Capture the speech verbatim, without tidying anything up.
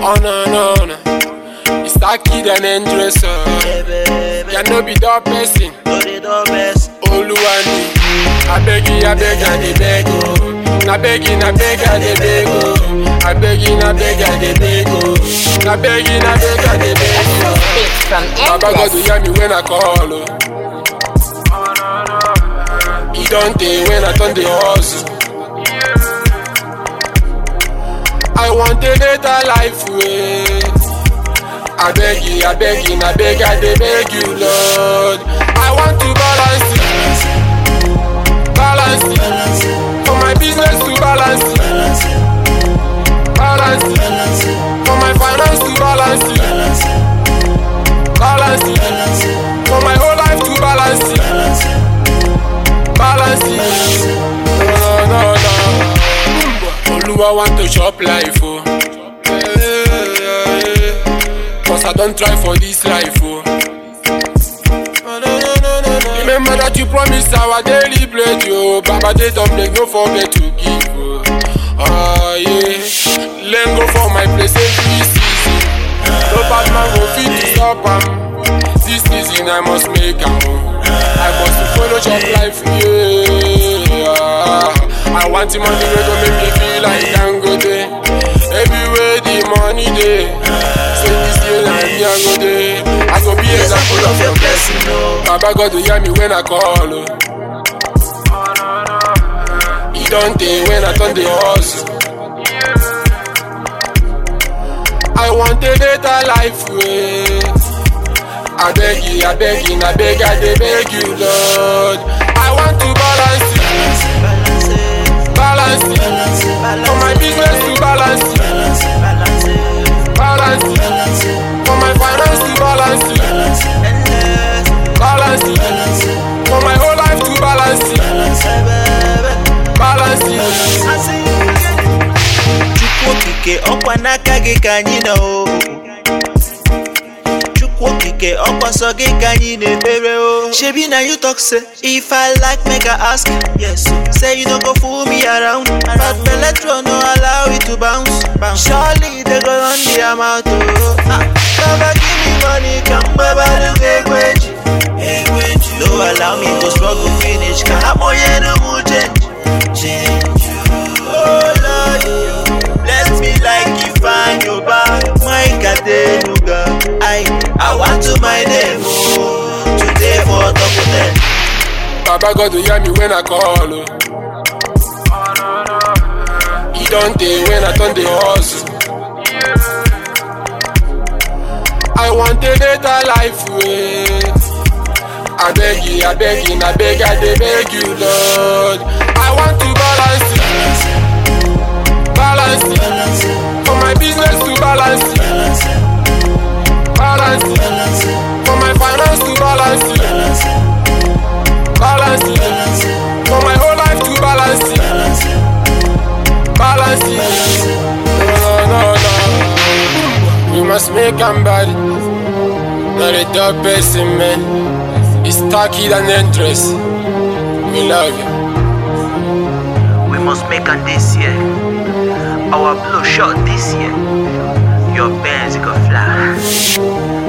Oh no no no, it's that kid and endless. You no be that person. Oluwani, I beg you, I beg, I dey beg you. Na beg you, na beg, I dey beg you. I beg you, na beg, I dey beg you. Na beg you, na beg, I dey beg you. Baba God to hear me when I call. Oh. He don't take when I turn the hustle. I want a better life way. I beg you, I beg you, I beg, I dey beg you, Lord. I want to balance it, balance it. For my business to balance it, balance it. For my finance to balance it, balance it. For my whole life to balance it, balance it. No, no, no. Oluwa want to chop life, oh. Cause I don't try for this life, oh. Remember that you promised our daily bread, yo. Baba they don't break, no forget to give, oh. Oh yeah. Let go for my place every season. No bad man go fit to stop am. This season I must make am, oh. I must follow your life, yeah. I want the money wey go make me feel like Dangote. Everywhere the money dey. I go there, I go be example of your blessing. Baba God to hear me when I call. Oh. He don't take when I turn the hustle. I want a better life way. I beg you, I beg you, I beg, I dey beg you, Lord. I want to balance it, balance it. For my business to balance it, balance it. For my finance to balance it, balance it. For my whole life to balance it, balance it. Chukwu okike ọkwa n'aka gị ka anyị nọ. Chukwu okike ọkwa sọ gị ka anyị na-ekpere o. Shebi na you talk say if I like make I ask. Yes, say you no go fool me around. But Beletro no allow it to bounce. Surely they go run the amount o. Baba give me money, come Baba do egweji. Don't allow me to struggle finish. Ka moye no mu change. Oh Lord, bless me like you find your back. My Kadenuga, I I want to my name oh, today for top of them. Baba God to hear me when I call. Oh. He don't take when I turn the hustle. I want a better life way. I beg you, I beg you, I beg, I dey beg you, Lord. I want to balance it, balance it. For my business to balance it, balance it. For my finance to balance it, balance it. For my whole life to balance it, balance it. No, no, no. We must make am bad. Not a dog person, man. It's tacky than interest. We love you. We must make an this year. Our blow shot this year. Your bands go fly.